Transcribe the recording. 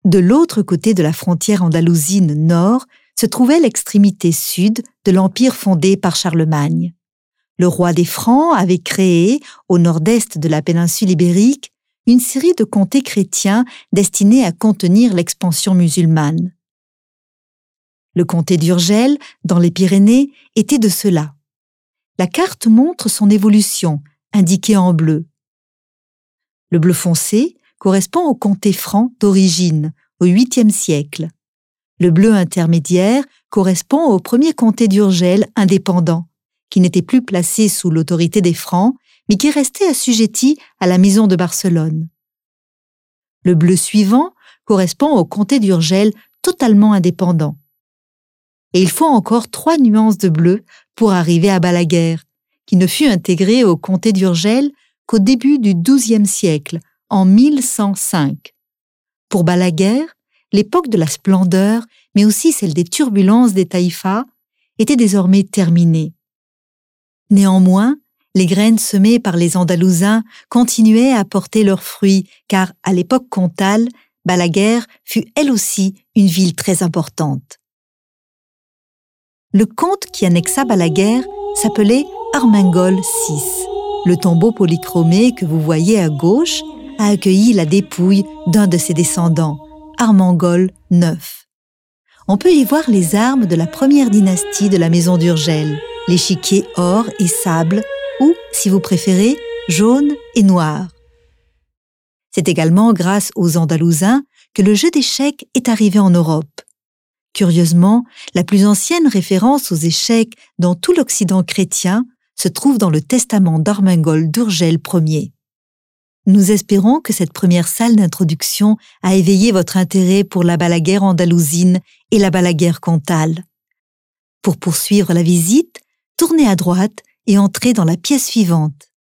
De l'autre côté de la frontière andalousine nord se trouvait l'extrémité sud de l'empire fondé par Charlemagne. Le roi des Francs avait créé, au nord-est de la péninsule ibérique, une série de comtés chrétiens destinés à contenir l'expansion musulmane. Le comté d'Urgell, dans les Pyrénées, était de ceux-là. La carte montre son évolution, indiquée en bleu. Le bleu foncé correspond au comté franc d'origine, au 8e siècle. Le bleu intermédiaire correspond au premier comté d'Urgell indépendant, qui n'était plus placé sous l'autorité des Francs, mais qui restait assujetti à la maison de Barcelone. Le bleu suivant correspond au comté d'Urgell totalement indépendant. Et il faut encore 3 nuances de bleu pour arriver à Balaguer, qui ne fut intégré au comté d'Urgell qu'au début du XIIe siècle, en 1105. Pour Balaguer, l'époque de la splendeur, mais aussi celle des turbulences des taïfas, était désormais terminée. Néanmoins, les graines semées par les Andalousiens continuaient à porter leurs fruits, car à l'époque comtale, Balaguer fut elle aussi une ville très importante. Le comte qui annexa Balaguer s'appelait Armengol VI. Le tombeau polychromé que vous voyez à gauche a accueilli la dépouille d'un de ses descendants, Armengol IX. On peut y voir les armes de la première dynastie de la maison d'Urgell, l'échiquier or et sable, ou, si vous préférez, jaune et noir. C'est également grâce aux Andalousiens que le jeu d'échecs est arrivé en Europe. Curieusement, la plus ancienne référence aux échecs dans tout l'Occident chrétien se trouve dans le testament d'Armengol d'Urgell Ier. Nous espérons que cette première salle d'introduction a éveillé votre intérêt pour la Balaguer andalousine et la Balaguer comtale. Pour poursuivre la visite, tournez à droite et entrez dans la pièce suivante.